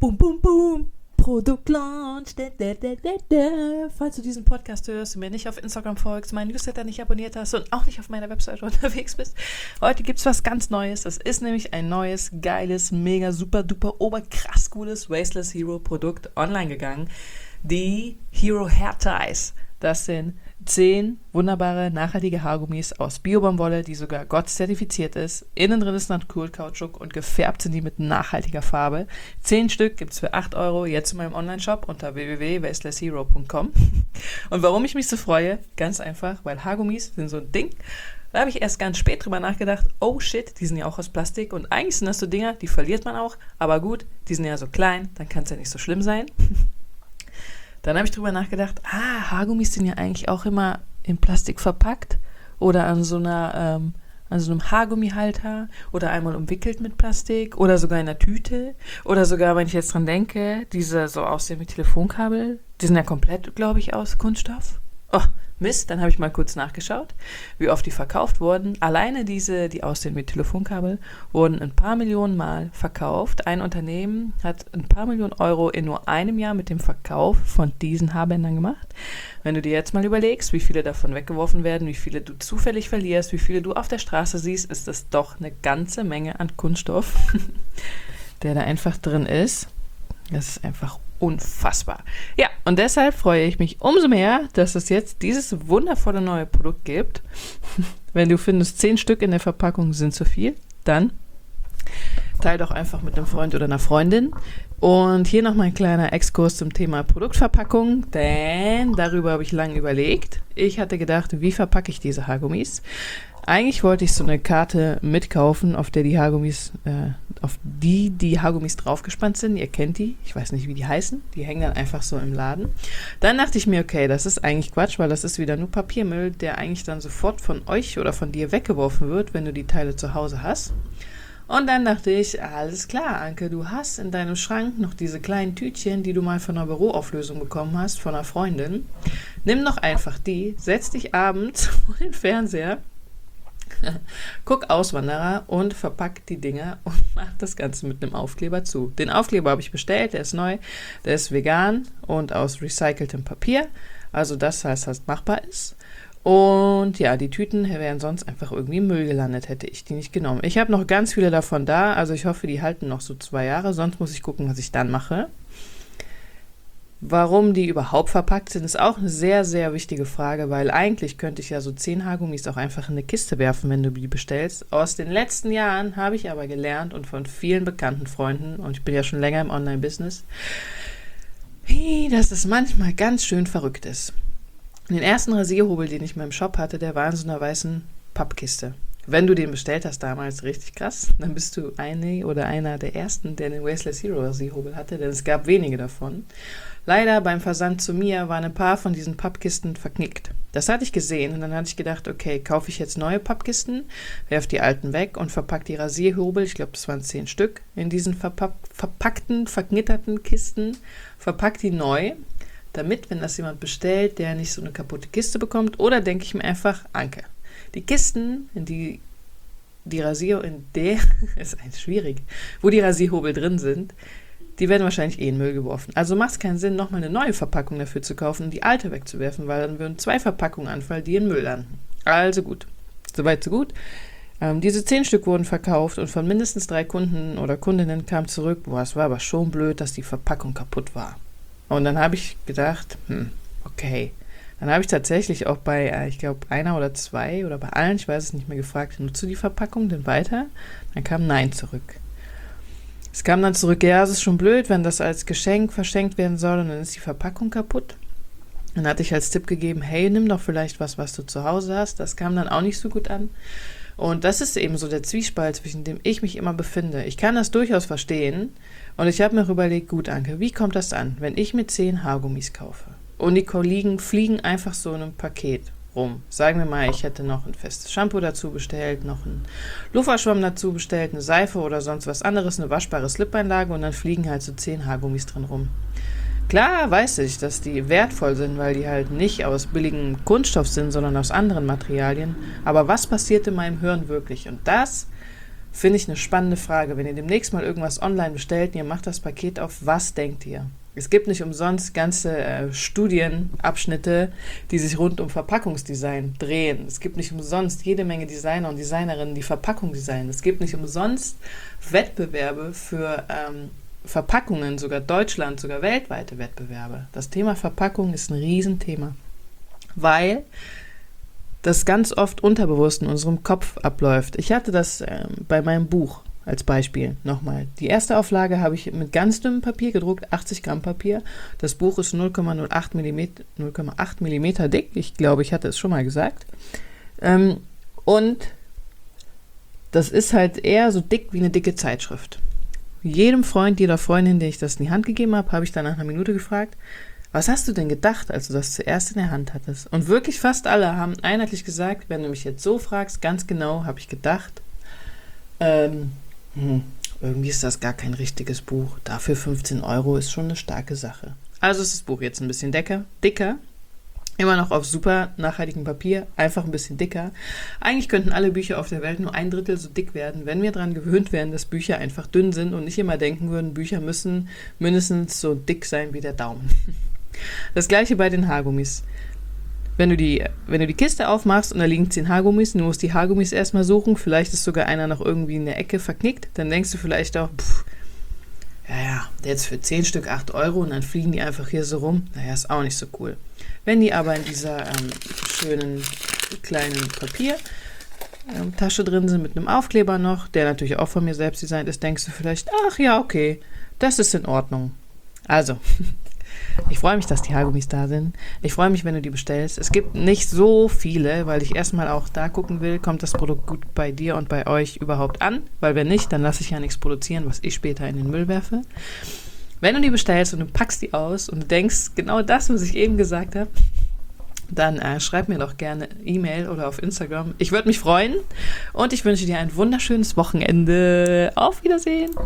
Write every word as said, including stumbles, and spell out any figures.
Boom, boom, boom. Produktlaunch. Da, da, da, da, da. Falls du diesen Podcast hörst und mir nicht auf Instagram folgst, meinen Newsletter nicht abonniert hast und auch nicht auf meiner Webseite unterwegs bist, heute gibt es was ganz Neues. Das ist nämlich ein neues, geiles, mega, super, duper, oberkrass cooles Wasteless Hero Produkt online gegangen. Die Hero Hair Ties. Das sind zehn wunderbare, nachhaltige Haargummis aus Bio-Baumwolle, die sogar G O T-zertifiziert ist. Innen drin ist Naturkautschuk und gefärbt sind die mit nachhaltiger Farbe. Zehn Stück gibt es für acht Euro jetzt in meinem Online-Shop unter w w w punkt wasteless hero punkt com. Und warum ich mich so freue? Ganz einfach, weil Haargummis sind so ein Ding. Da habe ich erst ganz spät drüber nachgedacht, oh shit, die sind ja auch aus Plastik und eigentlich sind das so Dinger, die verliert man auch, aber gut, die sind ja so klein, dann kann es ja nicht so schlimm sein. Dann habe ich drüber nachgedacht, ah, Haargummis sind ja eigentlich auch immer in Plastik verpackt oder an so einer, ähm, an so einem Haargummihalter oder einmal umwickelt mit Plastik oder sogar in einer Tüte oder sogar, wenn ich jetzt dran denke, diese so aussehen wie Telefonkabel, die sind ja komplett, glaube ich, aus Kunststoff. Oh, Mist, dann habe ich mal kurz nachgeschaut, wie oft die verkauft wurden. Alleine diese, die aussehen wie Telefonkabel, wurden ein paar Millionen Mal verkauft. Ein Unternehmen hat ein paar Millionen Euro in nur einem Jahr mit dem Verkauf von diesen Haarbändern gemacht. Wenn du dir jetzt mal überlegst, wie viele davon weggeworfen werden, wie viele du zufällig verlierst, wie viele du auf der Straße siehst, ist das doch eine ganze Menge an Kunststoff, der da einfach drin ist. Das ist einfach unfassbar. Ja, und deshalb freue ich mich umso mehr, dass es jetzt dieses wundervolle neue Produkt gibt. Wenn du findest, zehn Stück in der Verpackung sind zu viel, dann teile doch einfach mit einem Freund oder einer Freundin. Und hier noch mal ein kleiner Exkurs zum Thema Produktverpackung, denn darüber habe ich lange überlegt. Ich hatte gedacht, wie verpacke ich diese Haargummis? Eigentlich wollte ich so eine Karte mitkaufen, auf der die Haargummis, äh, auf die die Haargummis draufgespannt sind. Ihr kennt die, ich weiß nicht, wie die heißen. Die hängen dann einfach so im Laden. Dann dachte ich mir, okay, das ist eigentlich Quatsch, weil das ist wieder nur Papiermüll, der eigentlich dann sofort von euch oder von dir weggeworfen wird, wenn du die Teile zu Hause hast. Und dann dachte ich, alles klar, Anke, du hast in deinem Schrank noch diese kleinen Tütchen, die du mal von einer Büroauflösung bekommen hast, von einer Freundin. Nimm doch einfach die, setz dich abends vor den Fernseher, guck Auswanderer und verpack die Dinger und mach das Ganze mit einem Aufkleber zu. Den Aufkleber habe ich bestellt, der ist neu, der ist vegan und aus recyceltem Papier, also das heißt, dass es machbar ist. Und ja, die Tüten wären sonst einfach irgendwie im Müll gelandet, hätte ich die nicht genommen. Ich habe noch ganz viele davon da, also ich hoffe, die halten noch so zwei Jahre, sonst muss ich gucken, was ich dann mache. Warum die überhaupt verpackt sind, ist auch eine sehr, sehr wichtige Frage, weil eigentlich könnte ich ja so zehn Haargummis auch einfach in eine Kiste werfen, wenn du die bestellst. Aus den letzten Jahren habe ich aber gelernt und von vielen bekannten Freunden, und ich bin ja schon länger im Online-Business, dass es manchmal ganz schön verrückt ist. Den ersten Rasierhobel, den ich in meinem Shop hatte, der war in so einer weißen Pappkiste. Wenn du den bestellt hast damals, richtig krass, dann bist du eine oder einer der ersten, der den Wasteless Hero Rasierhobel hatte, denn es gab wenige davon. Leider beim Versand zu mir waren ein paar von diesen Pappkisten verknickt. Das hatte ich gesehen und dann hatte ich gedacht, okay, kaufe ich jetzt neue Pappkisten, werfe die alten weg und verpacke die Rasierhobel, ich glaube, das waren zehn Stück, in diesen verpack- verpackten, verknitterten Kisten, verpacke die neu, damit, wenn das jemand bestellt, der nicht so eine kaputte Kiste bekommt, oder denke ich mir einfach, Anke, die Kisten, in die die Rasier, in der, ist eigentlich schwierig, wo die Rasierhobel drin sind, die werden wahrscheinlich eh in den Müll geworfen. Also macht es keinen Sinn, nochmal eine neue Verpackung dafür zu kaufen und die alte wegzuwerfen, weil dann würden zwei Verpackungen anfallen, die in den Müll landen. Also gut, soweit so gut. Ähm, diese zehn Stück wurden verkauft und von mindestens drei Kunden oder Kundinnen kam zurück, boah, es war aber schon blöd, dass die Verpackung kaputt war. Und dann habe ich gedacht, hm, okay. Dann habe ich tatsächlich auch bei, äh, ich glaube, einer oder zwei oder bei allen, ich weiß es nicht mehr, gefragt, nutzt du die Verpackung denn weiter? Dann kam Nein zurück. Es kam dann zurück, ja, es ist schon blöd, wenn das als Geschenk verschenkt werden soll und dann ist die Verpackung kaputt. Dann hatte ich als Tipp gegeben, hey, nimm doch vielleicht was, was du zu Hause hast. Das kam dann auch nicht so gut an. Und das ist eben so der Zwiespalt, zwischen dem ich mich immer befinde. Ich kann das durchaus verstehen und ich habe mir überlegt, gut, Anke, wie kommt das an, wenn ich mir zehn Haargummis kaufe und die Kollegen fliegen einfach so in einem Paket rum. Sagen wir mal, ich hätte noch ein festes Shampoo dazu bestellt, noch einen Loofahschwamm dazu bestellt, eine Seife oder sonst was anderes, eine waschbare Slip-Einlage und dann fliegen halt so zehn Haargummis drin rum. Klar weiß ich, dass die wertvoll sind, weil die halt nicht aus billigem Kunststoff sind, sondern aus anderen Materialien. Aber was passiert in meinem Hirn wirklich? Und das Finde ich eine spannende Frage. Wenn ihr demnächst mal irgendwas online bestellt und ihr macht das Paket auf, was denkt ihr? Es gibt nicht umsonst ganze äh, Studienabschnitte, die sich rund um Verpackungsdesign drehen. Es gibt nicht umsonst jede Menge Designer und Designerinnen, die Verpackung designen. Es gibt nicht umsonst Wettbewerbe für ähm, Verpackungen, sogar Deutschland, sogar weltweite Wettbewerbe. Das Thema Verpackung ist ein Riesenthema, weil das ganz oft unterbewusst in unserem Kopf abläuft. Ich hatte das ähm, bei meinem Buch als Beispiel nochmal. Die erste Auflage habe ich mit ganz dünnem Papier gedruckt, achtzig Gramm Papier. Das Buch ist null Komma null acht Millimeter dick. Ich glaube, ich hatte es schon mal gesagt. Ähm, und das ist halt eher so dick wie eine dicke Zeitschrift. Jedem Freund, jeder Freundin, der ich das in die Hand gegeben habe, habe ich dann nach einer Minute gefragt, was hast du denn gedacht, als du das zuerst in der Hand hattest? Und wirklich fast alle haben einheitlich gesagt, wenn du mich jetzt so fragst, ganz genau, habe ich gedacht, ähm, hm, irgendwie ist das gar kein richtiges Buch. Dafür fünfzehn Euro ist schon eine starke Sache. Also ist das Buch jetzt ein bisschen dicker, dicker, immer noch auf super nachhaltigem Papier, einfach ein bisschen dicker. Eigentlich könnten alle Bücher auf der Welt nur ein Drittel so dick werden, wenn wir daran gewöhnt wären, dass Bücher einfach dünn sind und nicht immer denken würden, Bücher müssen mindestens so dick sein wie der Daumen. Das gleiche bei den Haargummis. Wenn du die, wenn du die Kiste aufmachst und da liegen zehn Haargummis, du musst die Haargummis erstmal suchen, vielleicht ist sogar einer noch irgendwie in der Ecke verknickt, dann denkst du vielleicht auch, pff, ja, ja, jetzt für zehn Stück acht Euro und dann fliegen die einfach hier so rum, naja, ist auch nicht so cool. Wenn die aber in dieser ähm, schönen kleinen Papiertasche ähm, drin sind mit einem Aufkleber noch, der natürlich auch von mir selbst designt ist, denkst du vielleicht, ach ja, okay, das ist in Ordnung. Also, ich freue mich, dass die Haargummis da sind. Ich freue mich, wenn du die bestellst. Es gibt nicht so viele, weil ich erstmal auch da gucken will, kommt das Produkt gut bei dir und bei euch überhaupt an? Weil wenn nicht, dann lasse ich ja nichts produzieren, was ich später in den Müll werfe. Wenn du die bestellst und du packst die aus und du denkst, genau das, was ich eben gesagt habe, dann äh, schreib mir doch gerne E-Mail oder auf Instagram. Ich würde mich freuen und ich wünsche dir ein wunderschönes Wochenende. Auf Wiedersehen!